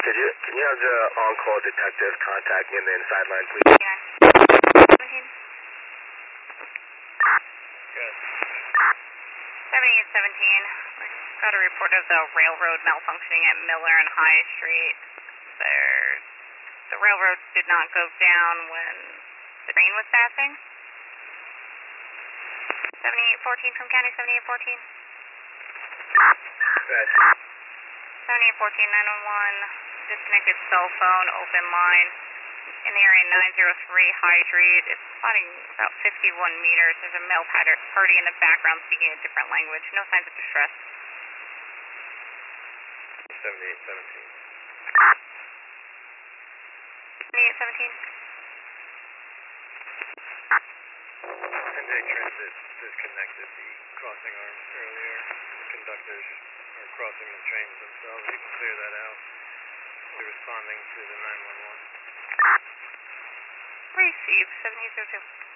Can you have the on-call detective contact me in the inside line, please? Yeah. 17. Good. 7817. We got a report of the railroad malfunctioning at Miller and High Street. The railroad did not go down when the train was passing. 7814 from County 7814. Good. 7814 911. Disconnected cell phone, open line. In the area 903 High Street. It's spotting about 51 meters. There's a male party in the background speaking a different language. No signs of distress. 7817. 7817. NJ Transit disconnected the crossing arms earlier. The conductors are crossing the trains themselves. You can clear that out. We're responding to the 911. Receive 7802.